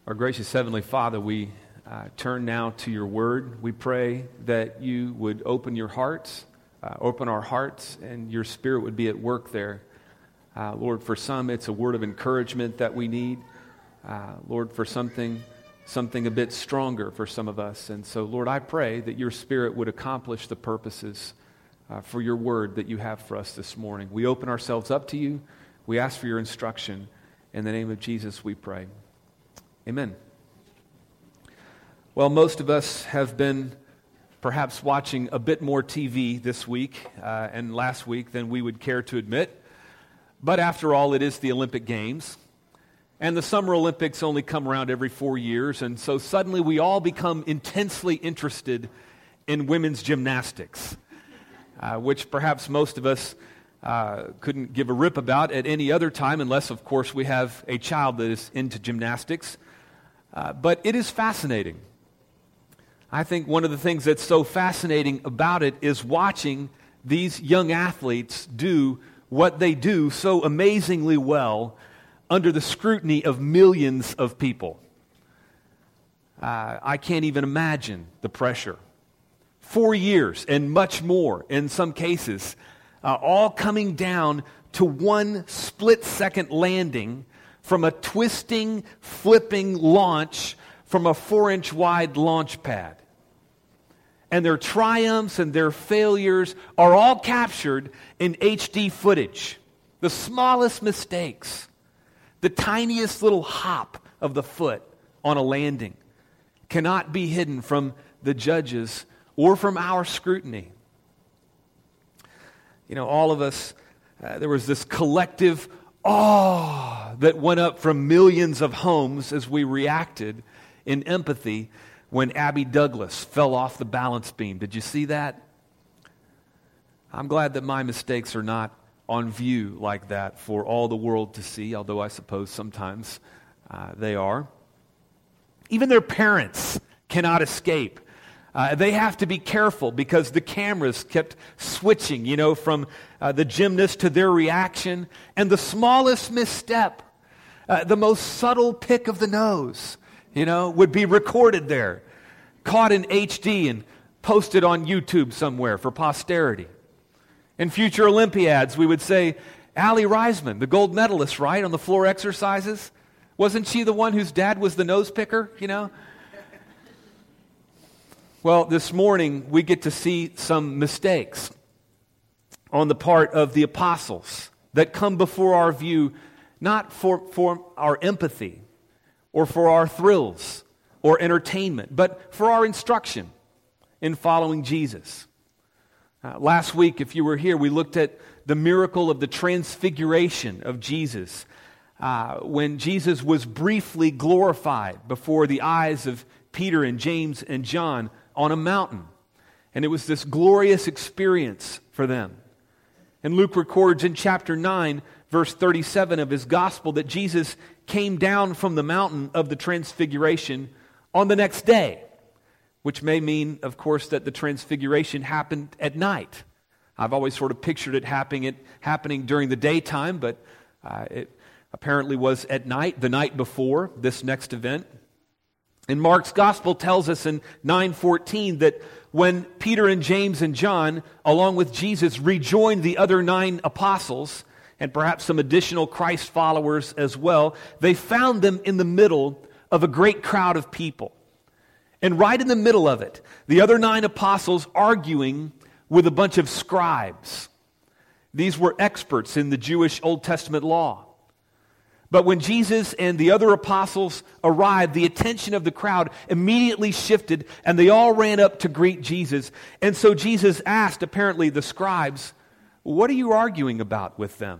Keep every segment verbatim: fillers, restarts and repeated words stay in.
Our gracious Heavenly Father, we uh, turn now to your word. We pray that you would open your hearts, uh, open our hearts, and your Spirit would be at work there. Uh, Lord, for some, it's a word of encouragement that we need. Uh, Lord, for something, something a bit stronger for some of us. And so, Lord, I pray that your Spirit would accomplish the purposes uh, for your word that you have for us this morning. We open ourselves up to you. We ask for your instruction. In the name of Jesus, we pray. Amen. Well, most of us have been perhaps watching a bit more T V this week uh, and last week than we would care to admit. But after all, it is the Olympic Games. And the Summer Olympics only come around every four years. And so suddenly we all become intensely interested in women's gymnastics, uh, which perhaps most of us uh, couldn't give a rip about at any other time, unless, of course, we have a child that is into gymnastics. Uh, but it is fascinating. I think one of the things that's so fascinating about it is watching these young athletes do what they do so amazingly well under the scrutiny of millions of people. Uh, I can't even imagine the pressure. Four years and much more in some cases, uh, all coming down to one split-second landing from a twisting, flipping launch from a four-inch wide launch pad. And their triumphs and their failures are all captured in H D footage. The smallest mistakes, the tiniest little hop of the foot on a landing cannot be hidden from the judges or from our scrutiny. You know, all of us, uh, there was this collective awe that went up from millions of homes as we reacted in empathy when Abby Douglas fell off the balance beam. Did you see that? I'm glad that my mistakes are not on view like that for all the world to see, although I suppose sometimes uh, they are. Even their parents cannot escape. Uh, they have to be careful because the cameras kept switching, you know, from uh, the gymnast to their reaction. And the smallest misstep, uh, the most subtle pick of the nose, you know, would be recorded there, caught in H D and posted on YouTube somewhere for posterity. In future Olympiads, we would say, Allie Reisman, the gold medalist, right, on the floor exercises, wasn't she the one whose dad was the nose picker, you know? Well, this morning we get to see some mistakes on the part of the apostles that come before our view, not for, for our empathy or for our thrills or entertainment, but for our instruction in following Jesus. Uh, last week, if you were here, we looked at the miracle of the transfiguration of Jesus uh, when Jesus was briefly glorified before the eyes of Peter and James and John on a mountain. And it was this glorious experience for them. And Luke records in chapter nine, verse thirty-seven of his gospel, that Jesus came down from the mountain of the transfiguration on the next day, which may mean, of course, that the transfiguration happened at night. I've always sort of pictured it happening, it happening during the daytime, but uh, it apparently was at night, the night before this next event. And Mark's gospel tells us in nine fourteen that when Peter and James and John, along with Jesus, rejoined the other nine apostles, and perhaps some additional Christ followers as well, they found them in the middle of a great crowd of people. And right in the middle of it, the other nine apostles arguing with a bunch of scribes. These were experts in the Jewish Old Testament law. But when Jesus and the other apostles arrived, the attention of the crowd immediately shifted, and they all ran up to greet Jesus. And so Jesus asked, apparently, the scribes, "What are you arguing about with them?"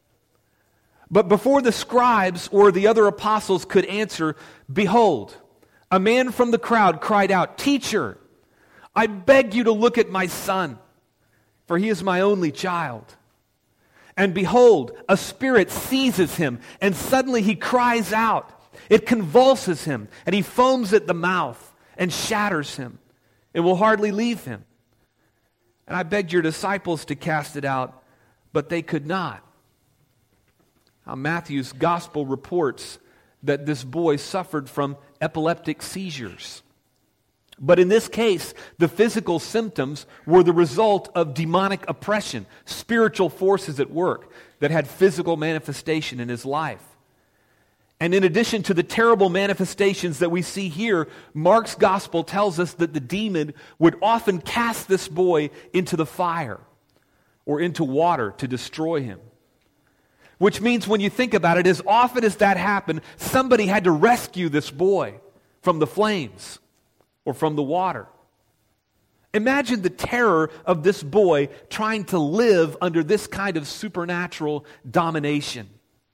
But before the scribes or the other apostles could answer, behold, a man from the crowd cried out, "Teacher, I beg you to look at my son, for he is my only child. And behold, a spirit seizes him, and suddenly he cries out. It convulses him, and he foams at the mouth and shatters him. It will hardly leave him. And I begged your disciples to cast it out, but they could not." Now, Matthew's gospel reports that this boy suffered from epileptic seizures. But in this case, the physical symptoms were the result of demonic oppression, spiritual forces at work that had physical manifestation in his life. And in addition to the terrible manifestations that we see here, Mark's gospel tells us that the demon would often cast this boy into the fire or into water to destroy him. Which means when you think about it, as often as that happened, somebody had to rescue this boy from the flames or from the water. Imagine the terror of this boy trying to live under this kind of supernatural domination.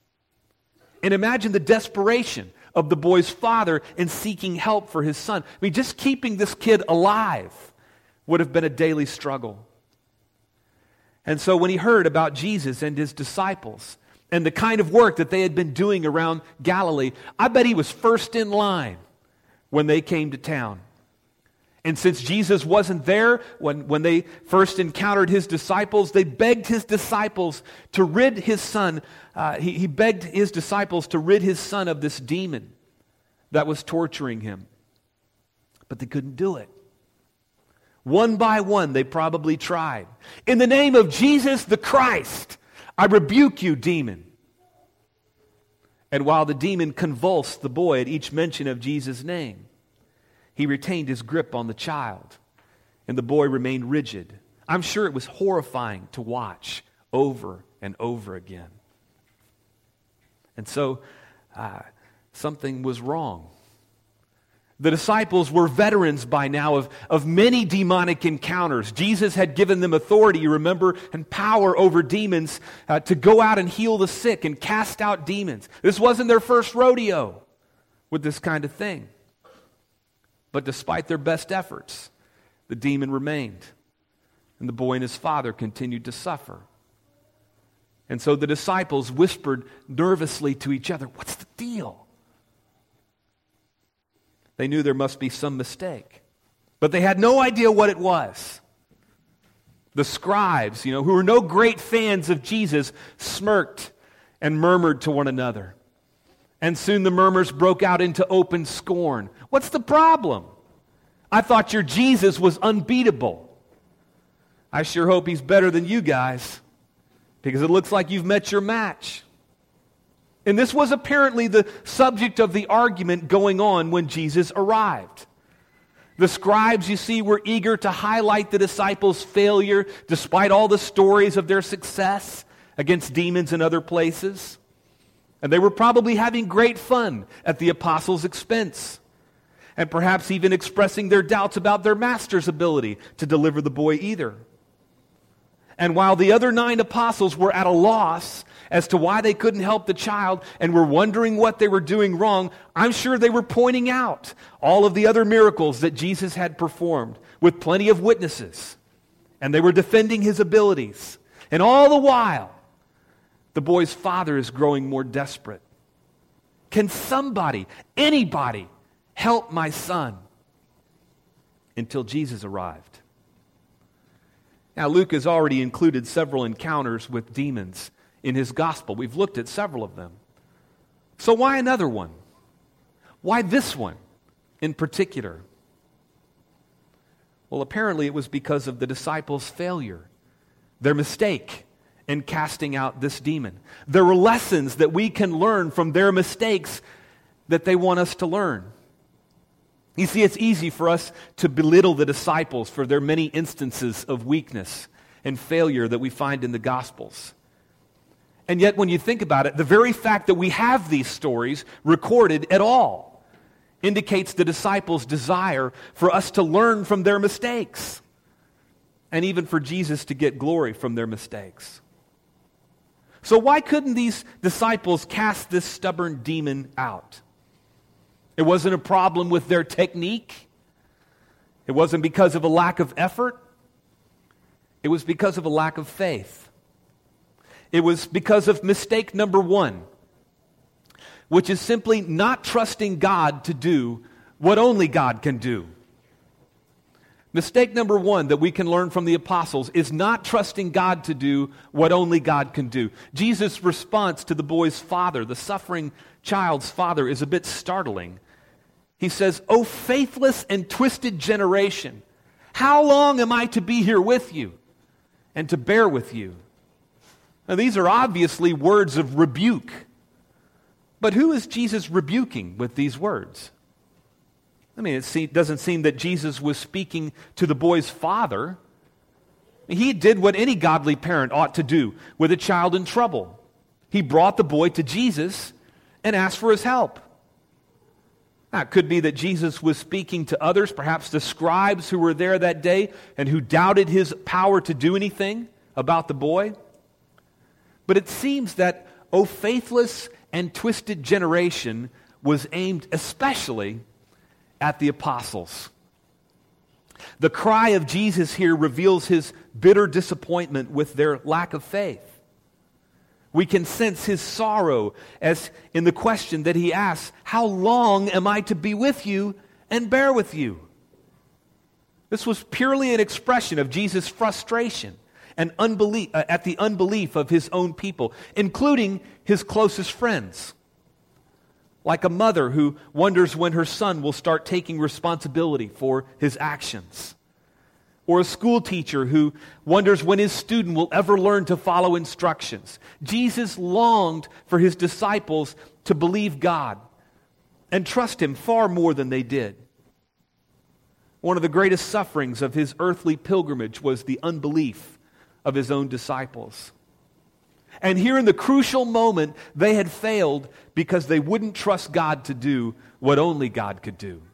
And imagine the desperation of the boy's father in seeking help for his son. I mean, just keeping this kid alive would have been a daily struggle. And so when he heard about Jesus and his disciples and the kind of work that they had been doing around Galilee, I bet he was first in line when they came to town. And since Jesus wasn't there when, when they first encountered his disciples, they begged his disciples to rid his son. Uh, he, he begged his disciples to rid his son of this demon that was torturing him. But they couldn't do it. One by one, they probably tried. In the name of Jesus the Christ, I rebuke you, demon. And while the demon convulsed the boy at each mention of Jesus' name, he retained his grip on the child, and the boy remained rigid. I'm sure it was horrifying to watch over and over again. And so, uh, something was wrong. The disciples were veterans by now of, of many demonic encounters. Jesus had given them authority, you remember, and power over demons uh, to go out and heal the sick and cast out demons. This wasn't their first rodeo with this kind of thing. But despite their best efforts, the demon remained, and the boy and his father continued to suffer. And so the disciples whispered nervously to each other, "What's the deal?" They knew there must be some mistake, but they had no idea what it was. The scribes, you know, who were no great fans of Jesus, smirked and murmured to one another. And soon the murmurs broke out into open scorn. What's the problem? I thought your Jesus was unbeatable. I sure hope he's better than you guys, because it looks like you've met your match. And this was apparently the subject of the argument going on when Jesus arrived. The scribes, you see, were eager to highlight the disciples' failure despite all the stories of their success against demons in other places. And they were probably having great fun at the apostles' expense, and perhaps even expressing their doubts about their master's ability to deliver the boy either. And while the other nine apostles were at a loss as to why they couldn't help the child and were wondering what they were doing wrong, I'm sure they were pointing out all of the other miracles that Jesus had performed with plenty of witnesses. And they were defending his abilities. And all the while, the boy's father is growing more desperate. Can somebody, anybody, help my son? Until Jesus arrived. Now, Luke has already included several encounters with demons in his gospel. We've looked at several of them. So why another one? Why this one in particular? Well, apparently it was because of the disciples' failure, their mistake in casting out this demon. There were lessons that we can learn from their mistakes that they want us to learn. You see, it's easy for us to belittle the disciples for their many instances of weakness and failure that we find in the Gospels. And yet, when you think about it, the very fact that we have these stories recorded at all indicates the disciples' desire for us to learn from their mistakes, and even for Jesus to get glory from their mistakes. So why couldn't these disciples cast this stubborn demon out? It wasn't a problem with their technique. It wasn't because of a lack of effort. It was because of a lack of faith. It was because of mistake number one, which is simply not trusting God to do what only God can do. Mistake number one that we can learn from the apostles is not trusting God to do what only God can do. Jesus' response to the boy's father, the suffering child's father, is a bit startling. He says, "O faithless and twisted generation, how long am I to be here with you and to bear with you?" Now, these are obviously words of rebuke. But who is Jesus rebuking with these words? I mean, it doesn't seem that Jesus was speaking to the boy's father. He did what any godly parent ought to do with a child in trouble. He brought the boy to Jesus and asked for his help. Now, it could be that Jesus was speaking to others, perhaps the scribes who were there that day and who doubted his power to do anything about the boy. But it seems that, "O faithless and twisted generation," was aimed especially at the apostles. The cry of Jesus here reveals his bitter disappointment with their lack of faith. We can sense his sorrow as in the question that he asks, "How long am I to be with you and bear with you?" This was purely an expression of Jesus' frustration and unbelief uh, at the unbelief of his own people, including his closest friends. Like a mother who wonders when her son will start taking responsibility for his actions. Or a school teacher who wonders when his student will ever learn to follow instructions. Jesus longed for his disciples to believe God and trust him far more than they did. One of the greatest sufferings of his earthly pilgrimage was the unbelief of his own disciples. And here in the crucial moment, they had failed because they wouldn't trust God to do what only God could do.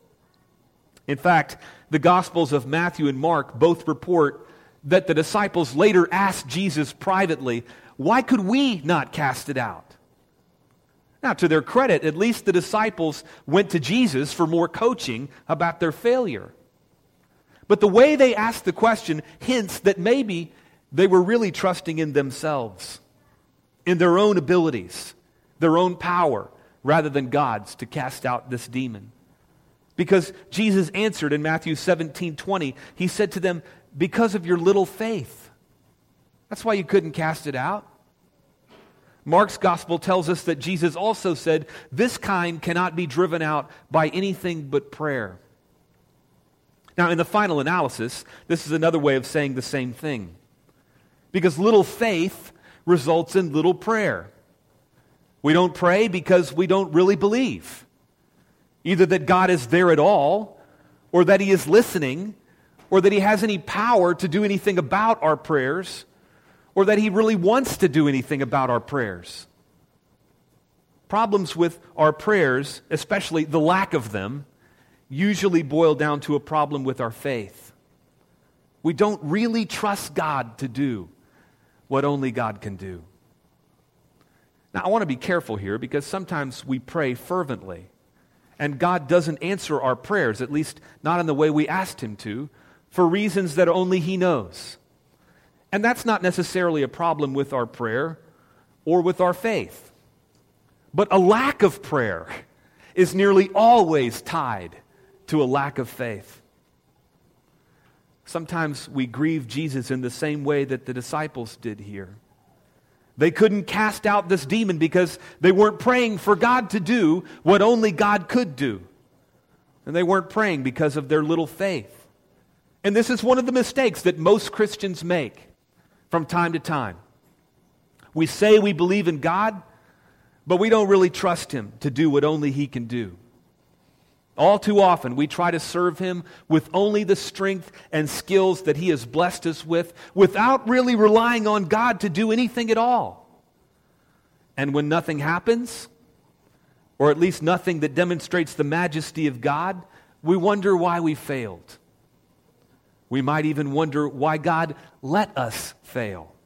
In fact, the Gospels of Matthew and Mark both report that the disciples later asked Jesus privately, "Why could we not cast it out?" Now, to their credit, at least the disciples went to Jesus for more coaching about their failure. But the way they asked the question hints that maybe they were really trusting in themselves, in their own abilities, their own power, rather than God's to cast out this demon. Because Jesus answered in Matthew seventeen twenty, he said to them, "Because of your little faith. That's why you couldn't cast it out." Mark's gospel tells us that Jesus also said, "This kind cannot be driven out by anything but prayer." Now, in the final analysis, this is another way of saying the same thing. Because little faith results in little prayer. We don't pray because we don't really believe. Either that God is there at all, or that he is listening, or that he has any power to do anything about our prayers, or that he really wants to do anything about our prayers. Problems with our prayers, especially the lack of them, usually boil down to a problem with our faith. We don't really trust God to do what only God can do. Now, I want to be careful here because sometimes we pray fervently, and God doesn't answer our prayers, at least not in the way we asked him to, for reasons that only he knows. And that's not necessarily a problem with our prayer or with our faith. But a lack of prayer is nearly always tied to a lack of faith. Sometimes we grieve Jesus in the same way that the disciples did here. They couldn't cast out this demon because they weren't praying for God to do what only God could do. And they weren't praying because of their little faith. And this is one of the mistakes that most Christians make from time to time. We say we believe in God, but we don't really trust him to do what only he can do. All too often, we try to serve him with only the strength and skills that he has blessed us with, without really relying on God to do anything at all. And when nothing happens, or at least nothing that demonstrates the majesty of God, we wonder why we failed. We might even wonder why God let us fail.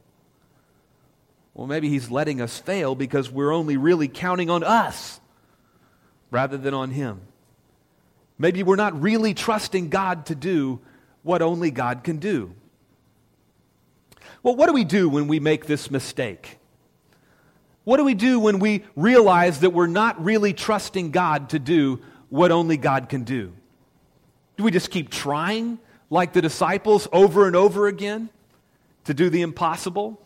Well, maybe he's letting us fail because we're only really counting on us rather than on him. Maybe we're not really trusting God to do what only God can do. Well, what do we do when we make this mistake? What do we do when we realize that we're not really trusting God to do what only God can do? Do we just keep trying like the disciples, over and over again to do the impossible?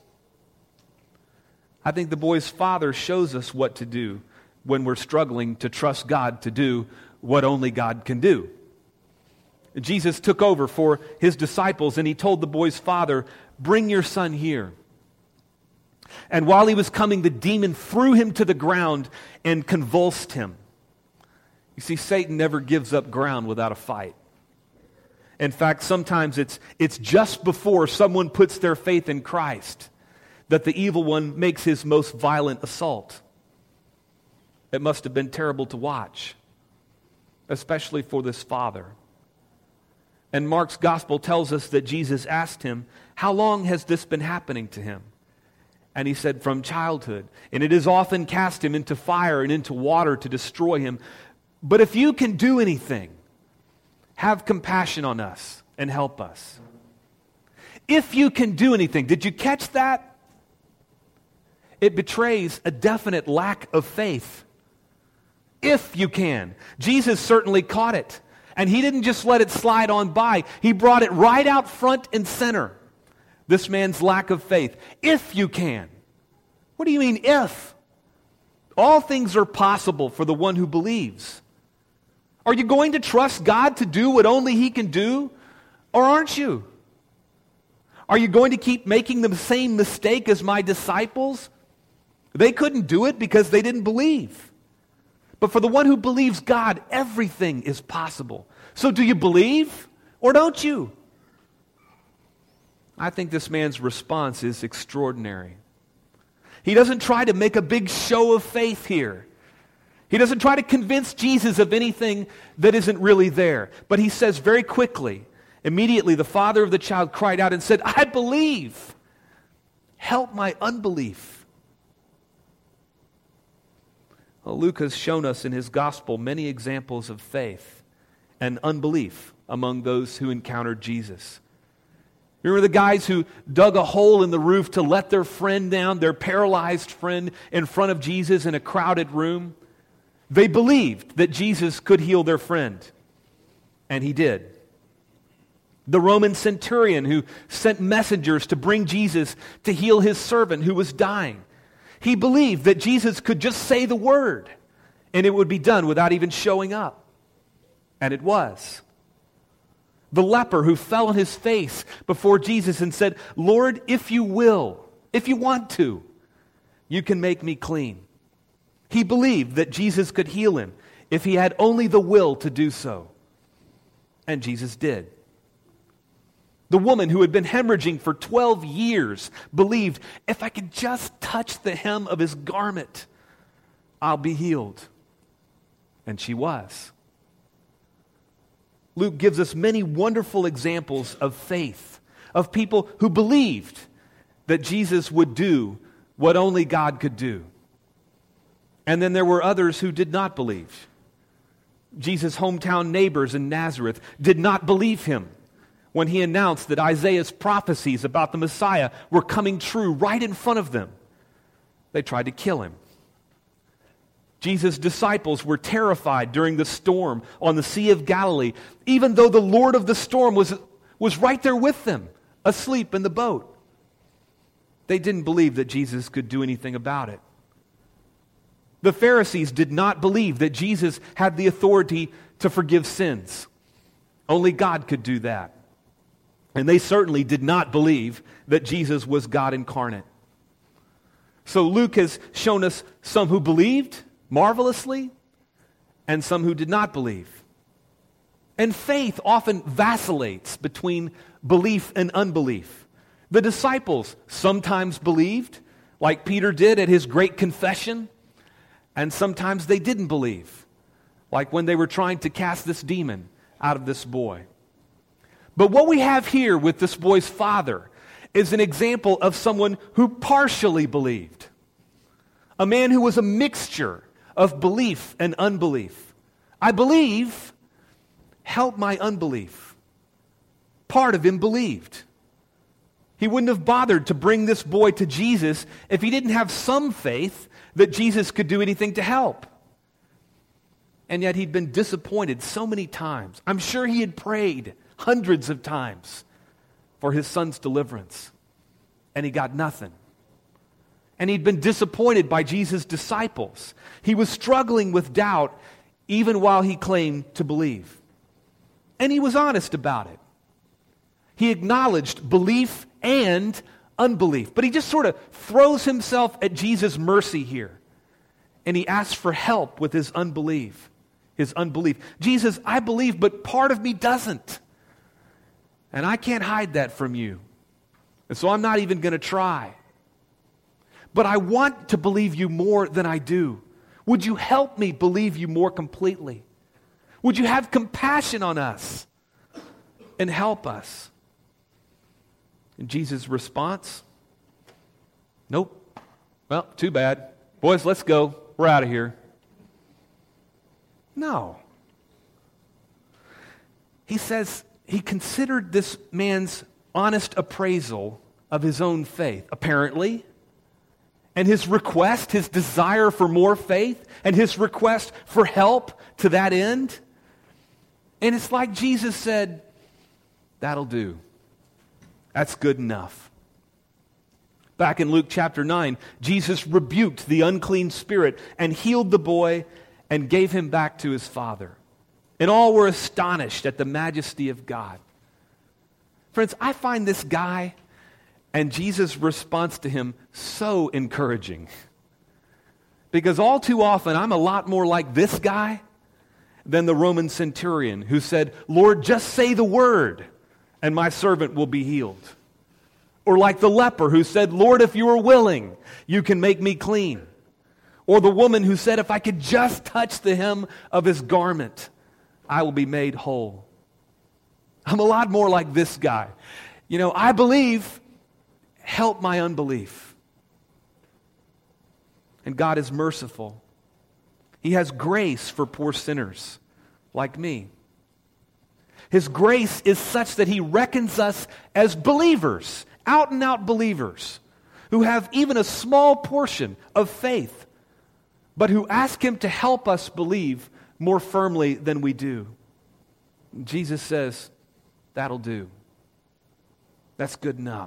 I think the boy's father shows us what to do when we're struggling to trust God to do what only God can do. Jesus took over for his disciples and he told the boy's father, "Bring your son here." And while he was coming, the demon threw him to the ground and convulsed him. You see, Satan never gives up ground without a fight. In fact, sometimes it's, it's just before someone puts their faith in Christ that the evil one makes his most violent assault. It must have been terrible to watch, especially for this father. And Mark's gospel tells us that Jesus asked him, "How long has this been happening to him?" And he said, "From childhood. And it has often cast him into fire and into water to destroy him. But if you can do anything, have compassion on us and help us." If you can do anything. Did you catch that? It betrays a definite lack of faith. If you can. Jesus certainly caught it. And he didn't just let it slide on by. He brought it right out front and center. This man's lack of faith. If you can. What do you mean, if? All things are possible for the one who believes. Are you going to trust God to do what only he can do? Or aren't you? Are you going to keep making the same mistake as my disciples? They couldn't do it because they didn't believe. But for the one who believes God, everything is possible. So do you believe or don't you? I think this man's response is extraordinary. He doesn't try to make a big show of faith here. He doesn't try to convince Jesus of anything that isn't really there. But he says very quickly, immediately the father of the child cried out and said, "I believe. Help my unbelief." Well, Luke has shown us in his gospel many examples of faith and unbelief among those who encountered Jesus. Remember the guys who dug a hole in the roof to let their friend down, their paralyzed friend, in front of Jesus in a crowded room? They believed that Jesus could heal their friend, and he did. The Roman centurion who sent messengers to bring Jesus to heal his servant who was dying. He believed that Jesus could just say the word, and it would be done without even showing up. And it was. The leper who fell on his face before Jesus and said, "Lord, if you will, if you want to, you can make me clean." He believed that Jesus could heal him if he had only the will to do so. And Jesus did. The woman who had been hemorrhaging for twelve years believed, if I could just touch the hem of his garment, I'll be healed. And she was. Luke gives us many wonderful examples of faith, of people who believed that Jesus would do what only God could do. And then there were others who did not believe. Jesus' hometown neighbors in Nazareth did not believe him when he announced that Isaiah's prophecies about the Messiah were coming true right in front of them. They tried to kill him. Jesus' disciples were terrified during the storm on the Sea of Galilee, even though the Lord of the storm was, was right there with them, asleep in the boat. They didn't believe that Jesus could do anything about it. The Pharisees did not believe that Jesus had the authority to forgive sins. Only God could do that. And they certainly did not believe that Jesus was God incarnate. So Luke has shown us some who believed marvelously and some who did not believe. And faith often vacillates between belief and unbelief. The disciples sometimes believed, like Peter did at his great confession, and sometimes they didn't believe, like when they were trying to cast this demon out of this boy. But what we have here with this boy's father is an example of someone who partially believed. A man who was a mixture of belief and unbelief. I believe, help my unbelief. Part of him believed. He wouldn't have bothered to bring this boy to Jesus if he didn't have some faith that Jesus could do anything to help. And yet he'd been disappointed so many times. I'm sure he had prayed hundreds of times for his son's deliverance, and he got nothing. And he'd been disappointed by Jesus' disciples. He was struggling with doubt even while he claimed to believe. And he was honest about it. He acknowledged belief and unbelief. But he just sort of throws himself at Jesus' mercy here. And he asks for help with his unbelief. His unbelief. Jesus, I believe, but part of me doesn't. And I can't hide that from you. And so I'm not even going to try. But I want to believe you more than I do. Would you help me believe you more completely? Would you have compassion on us and help us? And Jesus' response, nope. Well, too bad. Boys, let's go. We're out of here. No. He says he considered this man's honest appraisal of his own faith, apparently, and his request, his desire for more faith, and his request for help to that end. And it's like Jesus said, that'll do. That's good enough. Back in Luke chapter nine, Jesus rebuked the unclean spirit and healed the boy and gave him back to his father. And all were astonished at the majesty of God. Friends, I find this guy and Jesus' response to him so encouraging. Because all too often, I'm a lot more like this guy than the Roman centurion who said, Lord, just say the word, and my servant will be healed. Or like the leper who said, Lord, if you are willing, you can make me clean. Or the woman who said, if I could just touch the hem of his garment, I will be made whole. I'm a lot more like this guy. You know, I believe, help my unbelief. And God is merciful. He has grace for poor sinners like me. His grace is such that He reckons us as believers, out and out believers, who have even a small portion of faith, but who ask Him to help us believe more firmly than we do. Jesus says, that'll do. That's good enough.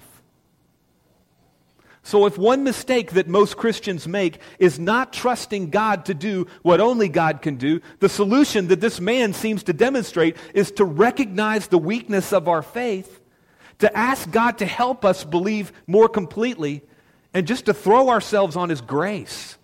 So if one mistake that most Christians make is not trusting God to do what only God can do, the solution that this man seems to demonstrate is to recognize the weakness of our faith, to ask God to help us believe more completely, and just to throw ourselves on His grace.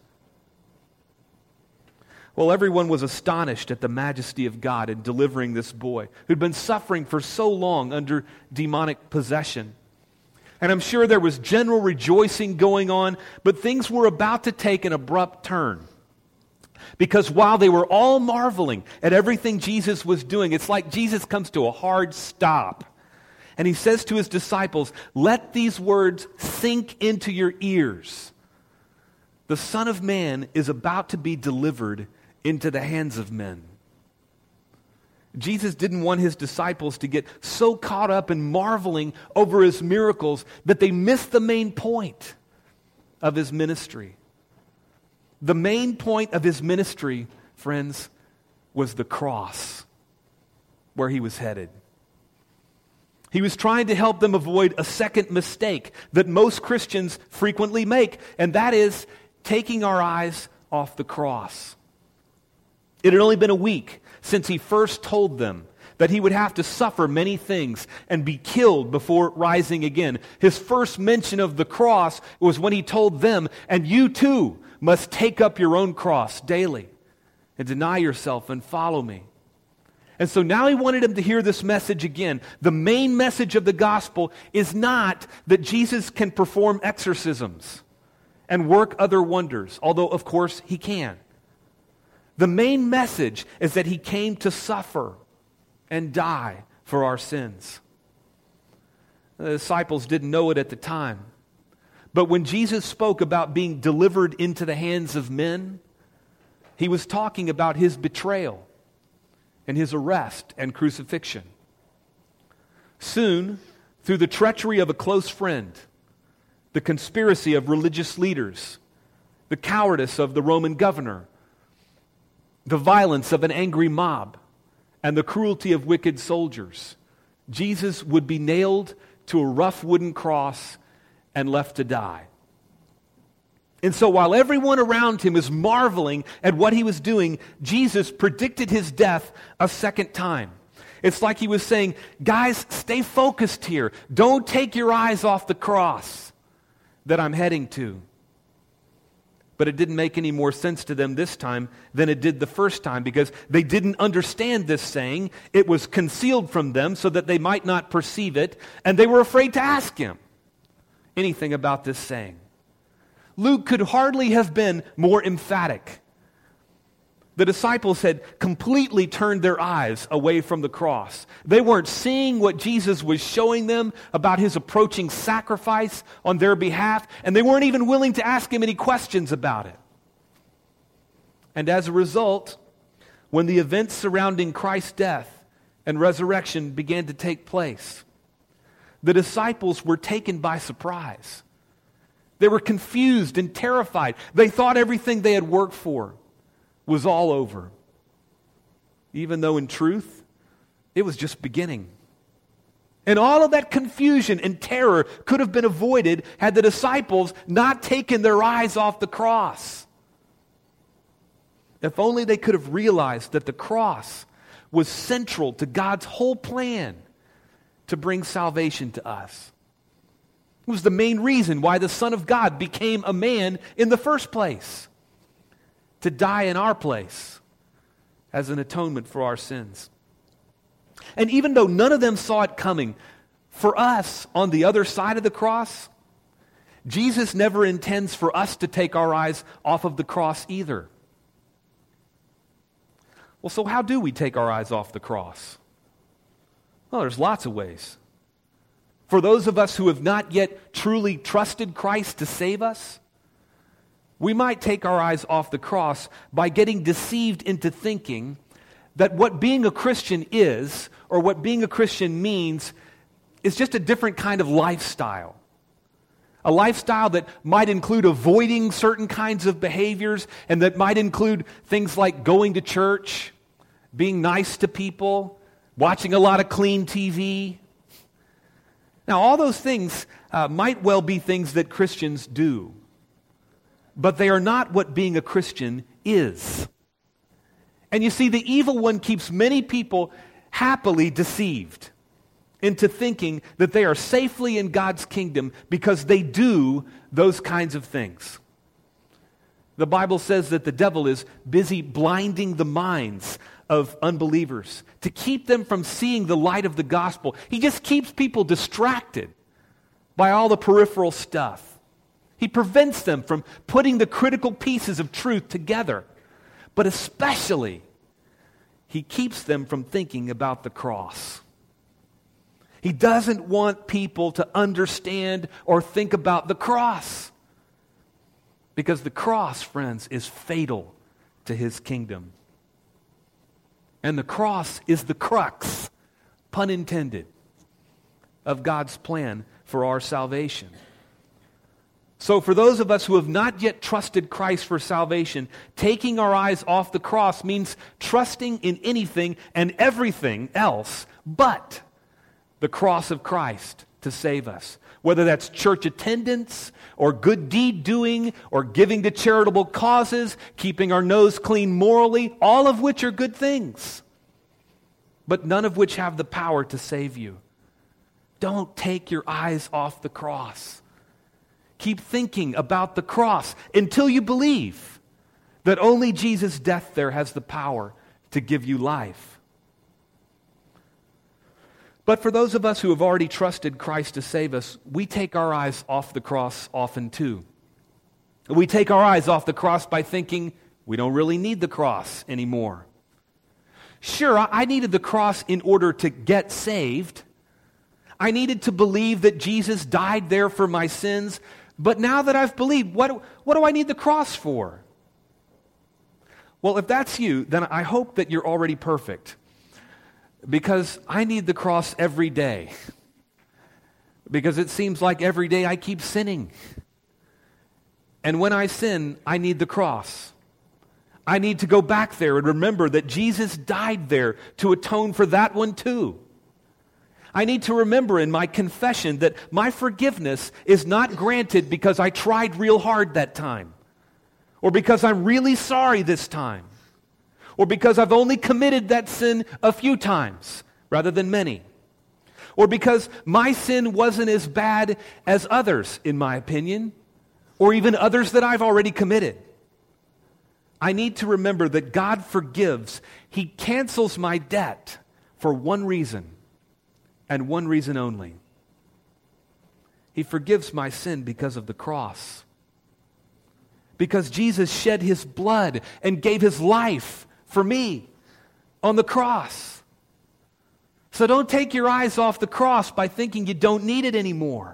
Well, everyone was astonished at the majesty of God in delivering this boy who'd been suffering for so long under demonic possession. And I'm sure there was general rejoicing going on, but things were about to take an abrupt turn. Because while they were all marveling at everything Jesus was doing, it's like Jesus comes to a hard stop. And He says to His disciples, let these words sink into your ears. The Son of Man is about to be delivered into the hands of men. Jesus didn't want His disciples to get so caught up in marveling over His miracles that they missed the main point of His ministry. The main point of His ministry, friends, was the cross, where He was headed. He was trying to help them avoid a second mistake that most Christians frequently make, and that is taking our eyes off the cross. It had only been a week since He first told them that He would have to suffer many things and be killed before rising again. His first mention of the cross was when He told them, and you too must take up your own cross daily and deny yourself and follow me. And so now He wanted them to hear this message again. The main message of the gospel is not that Jesus can perform exorcisms and work other wonders, although of course He can. The main message is that He came to suffer and die for our sins. The disciples didn't know it at the time. But when Jesus spoke about being delivered into the hands of men, He was talking about His betrayal and His arrest and crucifixion. Soon, through the treachery of a close friend, the conspiracy of religious leaders, the cowardice of the Roman governor, the violence of an angry mob, and the cruelty of wicked soldiers, Jesus would be nailed to a rough wooden cross and left to die. And so while everyone around him is marveling at what he was doing, Jesus predicted his death a second time. It's like he was saying, guys, stay focused here. Don't take your eyes off the cross that I'm heading to. But it didn't make any more sense to them this time than it did the first time, because they didn't understand this saying. It was concealed from them so that they might not perceive it, and they were afraid to ask him anything about this saying. Luke could hardly have been more emphatic. The disciples had completely turned their eyes away from the cross. They weren't seeing what Jesus was showing them about his approaching sacrifice on their behalf, and they weren't even willing to ask him any questions about it. And as a result, when the events surrounding Christ's death and resurrection began to take place, the disciples were taken by surprise. They were confused and terrified. They thought everything they had worked for was all over, even though in truth, it was just beginning. And all of that confusion and terror could have been avoided had the disciples not taken their eyes off the cross. If only they could have realized that the cross was central to God's whole plan to bring salvation to us. It was the main reason why the Son of God became a man in the first place, to die in our place as an atonement for our sins. And even though none of them saw it coming, for us on the other side of the cross, Jesus never intends for us to take our eyes off of the cross either. Well, so how do we take our eyes off the cross? Well, there's lots of ways. For those of us who have not yet truly trusted Christ to save us, we might take our eyes off the cross by getting deceived into thinking that what being a Christian is, or what being a Christian means, is just a different kind of lifestyle. A lifestyle that might include avoiding certain kinds of behaviors, and that might include things like going to church, being nice to people, watching a lot of clean T V. Now, all those things uh, might well be things that Christians do, but they are not what being a Christian is. And you see, the evil one keeps many people happily deceived into thinking that they are safely in God's kingdom because they do those kinds of things. The Bible says that the devil is busy blinding the minds of unbelievers to keep them from seeing the light of the gospel. He just keeps people distracted by all the peripheral stuff. He prevents them from putting the critical pieces of truth together. But especially, he keeps them from thinking about the cross. He doesn't want people to understand or think about the cross. Because the cross, friends, is fatal to his kingdom. And the cross is the crux, pun intended, of God's plan for our salvation. So for those of us who have not yet trusted Christ for salvation, taking our eyes off the cross means trusting in anything and everything else but the cross of Christ to save us. Whether that's church attendance or good deed doing or giving to charitable causes, keeping our nose clean morally, all of which are good things, but none of which have the power to save you. Don't take your eyes off the cross. Keep thinking about the cross until you believe that only Jesus' death there has the power to give you life. But for those of us who have already trusted Christ to save us, we take our eyes off the cross often too. We take our eyes off the cross by thinking we don't really need the cross anymore. Sure, I needed the cross in order to get saved. I needed to believe that Jesus died there for my sins. But now that I've believed, what, what do I need the cross for? Well, if that's you, then I hope that you're already perfect. Because I need the cross every day. Because it seems like every day I keep sinning. And when I sin, I need the cross. I need to go back there and remember that Jesus died there to atone for that one too. I need to remember in my confession that my forgiveness is not granted because I tried real hard that time, or because I'm really sorry this time, or because I've only committed that sin a few times rather than many, or because my sin wasn't as bad as others, in my opinion, or even others that I've already committed. I need to remember that God forgives. He cancels my debt for one reason, and one reason only. He forgives my sin because of the cross. Because Jesus shed His blood and gave His life for me on the cross. So don't take your eyes off the cross by thinking you don't need it anymore.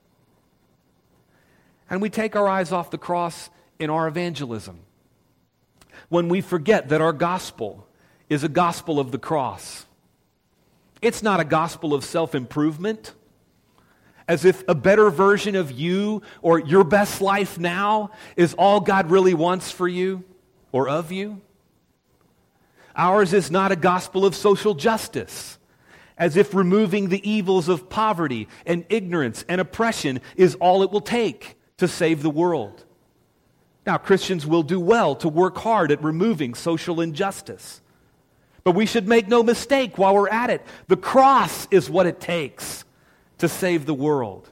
And we take our eyes off the cross in our evangelism when we forget that our gospel is a gospel of the cross. It's not a gospel of self-improvement, as if a better version of you or your best life now is all God really wants for you or of you. Ours is not a gospel of social justice, as if removing the evils of poverty and ignorance and oppression is all it will take to save the world. Now, Christians will do well to work hard at removing social injustice. But we should make no mistake while we're at it. The cross is what it takes to save the world.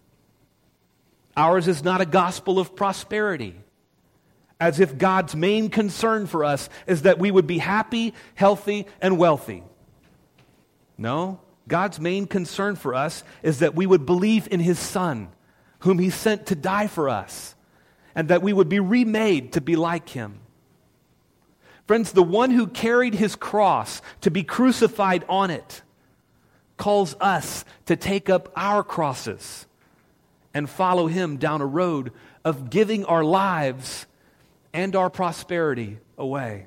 Ours is not a gospel of prosperity, as if God's main concern for us is that we would be happy, healthy, and wealthy. No, God's main concern for us is that we would believe in His Son, whom He sent to die for us, and that we would be remade to be like Him. Friends, the one who carried His cross to be crucified on it calls us to take up our crosses and follow Him down a road of giving our lives and our prosperity away.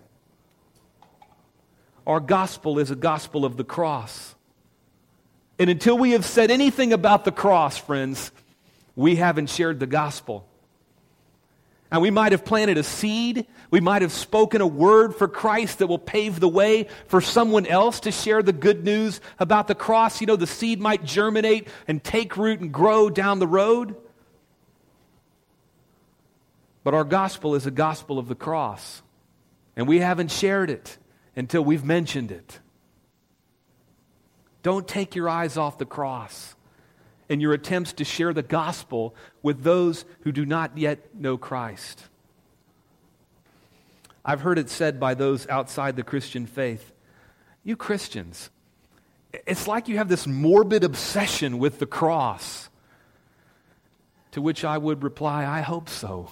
Our gospel is a gospel of the cross. And until we have said anything about the cross, friends, we haven't shared the gospel. And we might have planted a seed, we might have spoken a word for Christ that will pave the way for someone else to share the good news about the cross. You know, the seed might germinate and take root and grow down the road. But our gospel is a gospel of the cross. And we haven't shared it until we've mentioned it. Don't take your eyes off the cross in your attempts to share the gospel with those who do not yet know Christ. I've heard it said by those outside the Christian faith, you Christians, it's like you have this morbid obsession with the cross. To which I would reply, I hope so.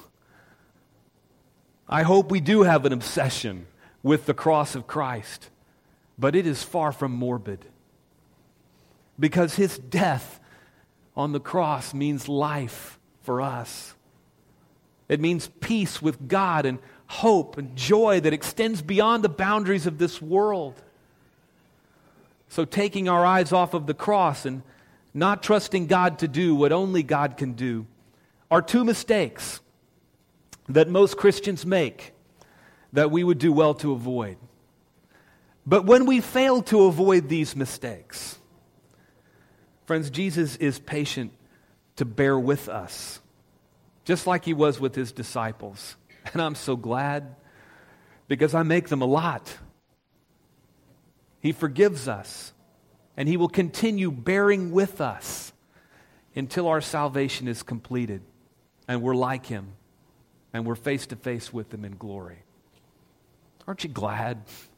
I hope we do have an obsession with the cross of Christ, but it is far from morbid. Because His death on the cross means life for us. It means peace with God and hope and joy that extends beyond the boundaries of this world. So taking our eyes off of the cross and not trusting God to do what only God can do are two mistakes that most Christians make that we would do well to avoid. But when we fail to avoid these mistakes, friends, Jesus is patient to bear with us, just like He was with His disciples. And I'm so glad, because I make them a lot. He forgives us, and He will continue bearing with us until our salvation is completed, and we're like Him, and we're face to face with Him in glory. Aren't you glad?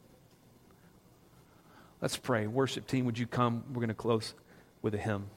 Let's pray. Worship team, would you come? We're going to close with a hymn.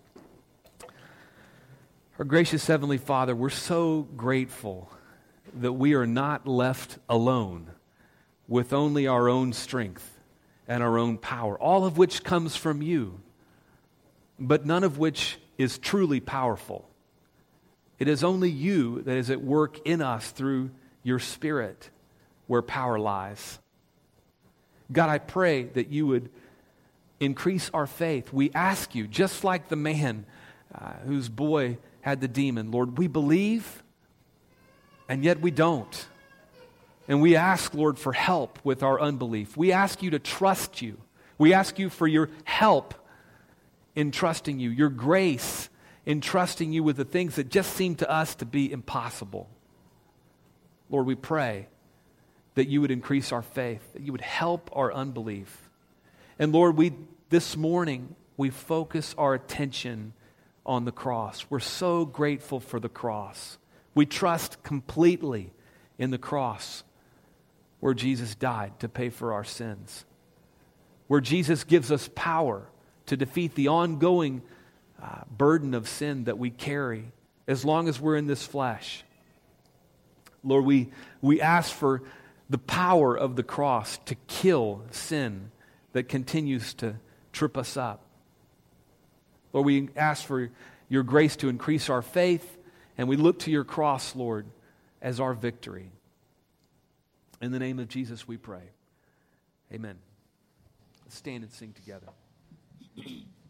Our gracious Heavenly Father, we're so grateful that we are not left alone with only our own strength and our own power, all of which comes from You, but none of which is truly powerful. It is only You that is at work in us through Your Spirit where power lies. God, I pray that You would increase our faith. We ask You, just like the man uh, whose boy had the demon, Lord, we believe, and yet we don't. And we ask, Lord, for help with our unbelief. We ask You to trust You. We ask You for Your help in trusting you, your grace in trusting you with the things that just seem to us to be impossible. Lord, we pray that you would increase our faith, that you would help our unbelief. And Lord, we this morning, we focus our attention on the cross. We're so grateful for the cross. We trust completely in the cross where Jesus died to pay for our sins, where Jesus gives us power to defeat the ongoing uh, burden of sin that we carry as long as we're in this flesh. Lord, we, we ask for the power of the cross to kill sin that continues to trip us up. Lord, we ask for your grace to increase our faith, and we look to your cross, Lord, as our victory. In the name of Jesus, we pray. Amen. Let's stand and sing together.